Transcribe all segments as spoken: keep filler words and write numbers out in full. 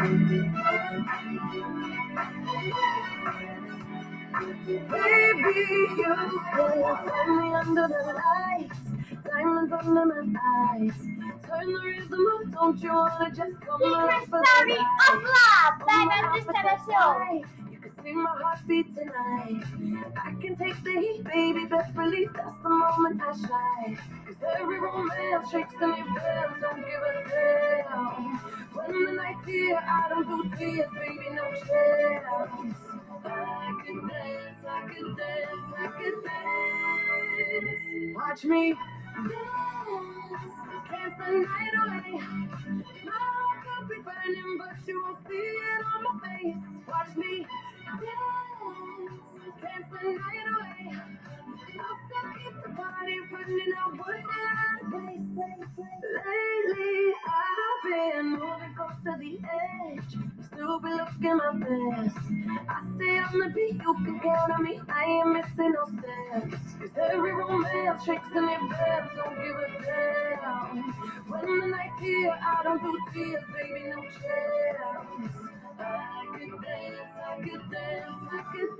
Baby, you will find me under the lights, diamonds under my eyes. Turn the rhythm up, don't you wanna just come along for the Story ride? of love! Oh, my Diamond appetite's Distribution! high. You can see my heartbeat tonight. I can take the heat, baby, best believe that's the moment I shine. Cause every romance shakes and it bends, don't give a damn. When the night's here, I don't do tears, baby, no chance. I could dance, I could dance, I could dance. Watch me dance, dance the night away. My heart could be burning, but you won't see it on my face. Watch me dance, dance the night away. I'll still keep the party running, I wouldn't out of place. Lately, I've been moving close to the edge. Still be looking my best. I stay on the beat, you can count on me. I ain't missing no steps. Cause every romance shakes and it bends, don't give a damn. When the night's here, I don't do tears, baby, no chance. I could dance, I could dance, I could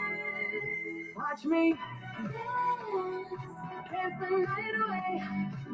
dance. Watch me dance, dance the night away.